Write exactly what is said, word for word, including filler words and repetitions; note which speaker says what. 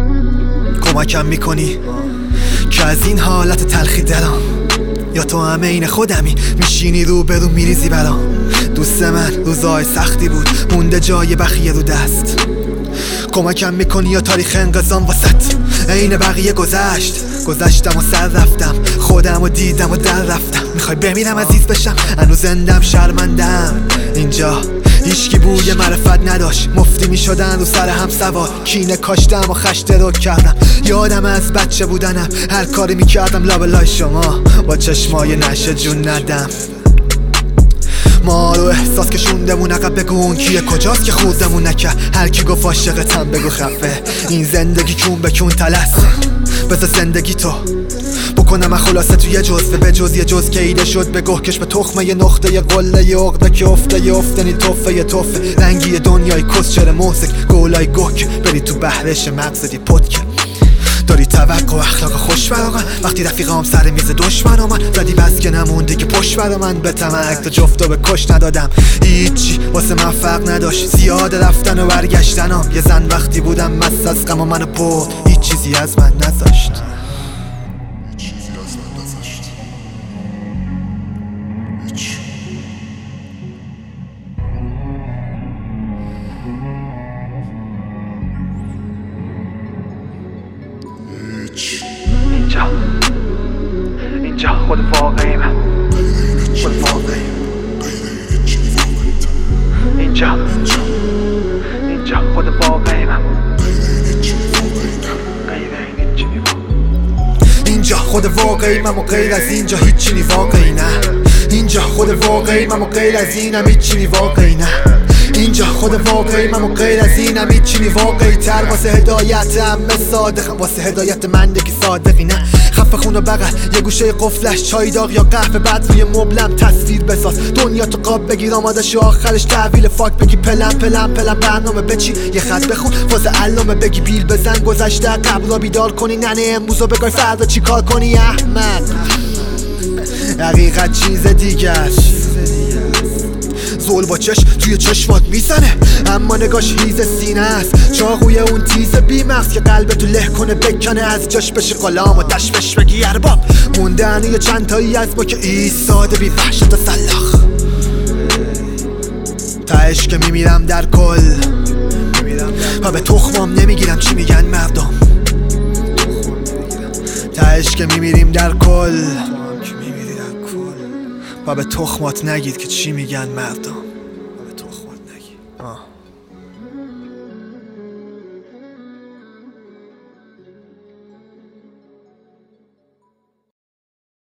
Speaker 1: کمکم میکنی که از این حالت تلخی دلم، یا تو همه این خودمی میشینی رو به رو میریزی برام. دوست من روزای سختی بود مونده جای بخیه رو دست. کمکم میکنی یا تاریخ انقضام واسط عین بقیه گذشت. گذشتم و سر رفتم، خودم و دیدم و در رفتم. میخوای بمیرم عزیز بشم، هنوز زندم شرمندم. اینجا هیچکی بوی معرفت نداشت، مفتی میشدن رو سر هم سوار. کینه کاشتم و خشته رو کردم. یادم از بچه بودنم هر کاری میکردم لابلای شما، با چشمای نشه جون ندم. ما رو احساس که شوندمون عقب، بگو اون کیه کجاست که خوردمون نکرد. هر کی گفت عاشقتم بگو خفه. این زندگی کون به کون تلس، بذار زندگی تو بکنم من خلاصه توی جزوه. به جز یه جز که ایده شد به گهکش به تخمه یه نقطه یه قله یه عقده که افته یه افتنی توفه یه توفه. رنگی دنیای کس چره موسک گولای گهک، بری تو بحرش مغزت یه پتکه. داری توقع و اخلاق خوش برا من، وقتی رفیقام سر میز دشمن من زدی بس که نمونده که پشت برا من. به تمک تا جفتو به کش ندادم، هیچی واسه من فرق نداشت. زیاد رفتن و برگشتنم، یه زن وقتی بودم مست از غم و منو برد، هیچ چیزی از من نذاشت. اینجا اینجا خود واقعی من، خود واقعی. اینجا اینجا خود واقعی من، اینجا خود واقعی من و غیر از اینجا هیچی نی واقعی نه. اینجا خود واقعی من و غیر از اینم هیچی نی واقعی نه. اینجا خود واقعی من و غیر از اینم هیچی نی واقعی تر. واسه هدایت همه صادقم، واسه هدایت من دیگه صادقی نه. خفه خون و بغل یه گوشه قفلش چای داغ یا قهوه، بعد روی مبلم تصویر بساز. دنیا تو قاب بگیر آماده شو آخرش تحویل فاک بگی. پلم پلم پلم برنامه بچی یه خط بخون واسه علامه بگی. بیل بزن گذشته قبل را بیدار کنی، ننه امروزو بگای فردا چی کار کنی. احمد حقیقت چیز دیگه است، زول با چش توی چشمات میزنه اما نگاش هیز سینه است. چاقوی اون تیز بیمغز که قلب تو له کنه بکنه از جاش بشه غلام و تشوش بگی ارباب. موندن یه چند تایی از ما که ایستاده بی وحشت و سلاخ. تهش که میمیرم در کل و به تخمام نمیگیرم چی میگن مردم. تهش که میمیریم در کل و به تخمات نگید که چی میگن مردم. و به تخمات نگید. آه